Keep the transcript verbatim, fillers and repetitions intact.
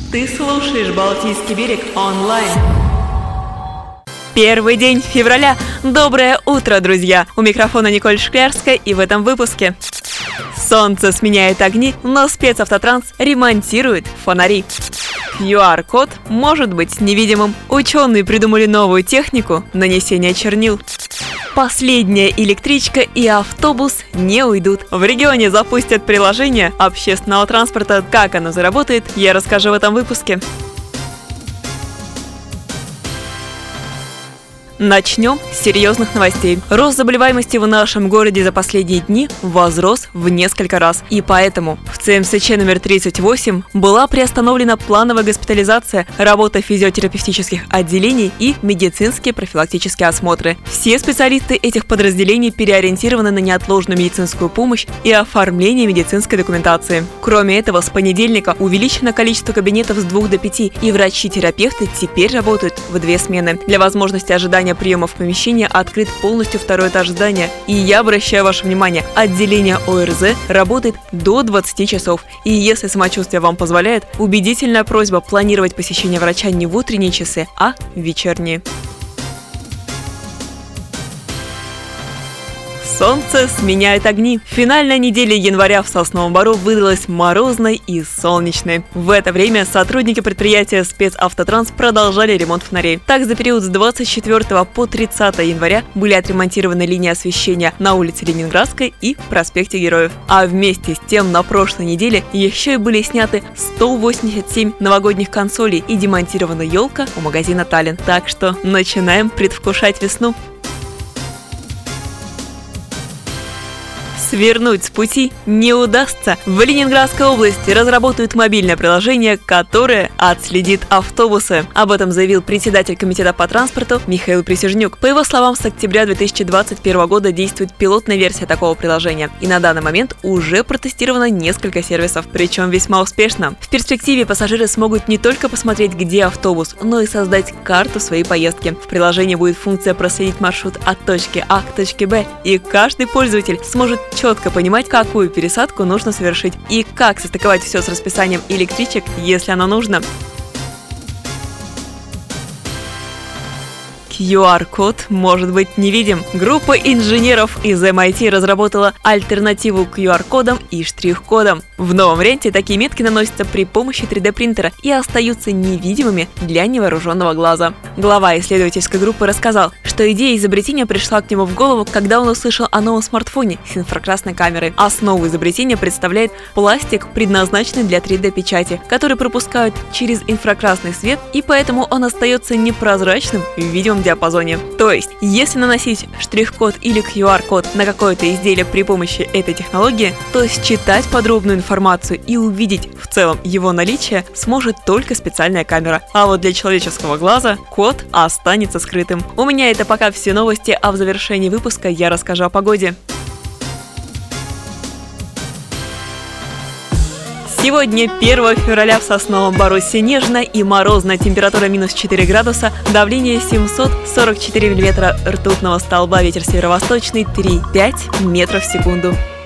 Ты слушаешь «Балтийский берег» онлайн. Первый день февраля. Доброе утро, друзья! У микрофона Николь Шклярская, и в этом выпуске. Солнце сменяет огни, но спецавтотранс ремонтирует фонари. ю ар-код может быть невидимым. Ученые придумали новую технику нанесения чернил. Последняя электричка и автобус не уйдут. В регионе запустят приложение общественного транспорта. Как оно заработает, я расскажу в этом выпуске. Начнем с серьезных новостей. Рост заболеваемости в нашем городе за последние дни возрос в несколько раз. И поэтому в цэ эм эс че номер тридцать восемь была приостановлена плановая госпитализация, работа физиотерапевтических отделений и медицинские профилактические осмотры. Все специалисты этих подразделений переориентированы на неотложную медицинскую помощь и оформление медицинской документации. Кроме этого, с понедельника увеличено количество кабинетов с двух до пяти, и врачи-терапевты теперь работают в две смены. Для возможности ожидания приема в помещении открыт полностью второй этаж здания. И я обращаю ваше внимание, отделение о эр зэ работает до двадцати часов. И если самочувствие вам позволяет, убедительная просьба планировать посещение врача не в утренние часы, а в вечерние. Солнце сменяет огни. Финальная неделя января в Сосновом Бору выдалась морозной и солнечной. В это время сотрудники предприятия «Спецавтотранс» продолжали ремонт фонарей. Так, за период с двадцать четвёртого по тридцатое января были отремонтированы линии освещения на улице Ленинградской и проспекте Героев. А вместе с тем на прошлой неделе еще и были сняты сто восемьдесят семь новогодних консолей и демонтирована елка у магазина «Таллин». Так что начинаем предвкушать весну. Свернуть с пути не удастся. В Ленинградской области разработают мобильное приложение, которое отследит автобусы. Об этом заявил председатель комитета по транспорту Михаил Присяжнюк. По его словам, с октября две тысячи двадцать первого года действует пилотная версия такого приложения. И на данный момент уже протестировано несколько сервисов, причем весьма успешно. В перспективе пассажиры смогут не только посмотреть, где автобус, но и создать карту своей поездки. В приложении будет функция проследить маршрут от точки А к точке Б, и каждый пользователь сможет четко понимать, какую пересадку нужно совершить и как состыковать все с расписанием электричек, если оно нужно. ю ар-код может быть невидим. Группа инженеров из эм ай ти разработала альтернативу к ю ар-кодам и штрих-кодам. В новом варианте такие метки наносятся при помощи три дэ принтера и остаются невидимыми для невооруженного глаза. Глава исследовательской группы рассказал, что идея изобретения пришла к нему в голову, когда он услышал о новом смартфоне с инфракрасной камерой. Основу изобретения представляет пластик, предназначенный для три дэ печати, который пропускают через инфракрасный свет, и поэтому он остается непрозрачным в видимом диапазоне. То есть, если наносить штрих-код или ю ар-код на какое-то изделие при помощи этой технологии, то считать подробную информацию и увидеть в целом его наличие сможет только специальная камера. А вот для человеческого глаза код останется скрытым. У меня это пока все новости, а в завершении выпуска я расскажу о погоде. Сегодня, первого февраля, в Сосновом Бору снежно и морозно, температура минус четыре градуса, давление семьсот сорок четыре миллиметра ртутного столба, ветер северо-восточный три и пять метров в секунду.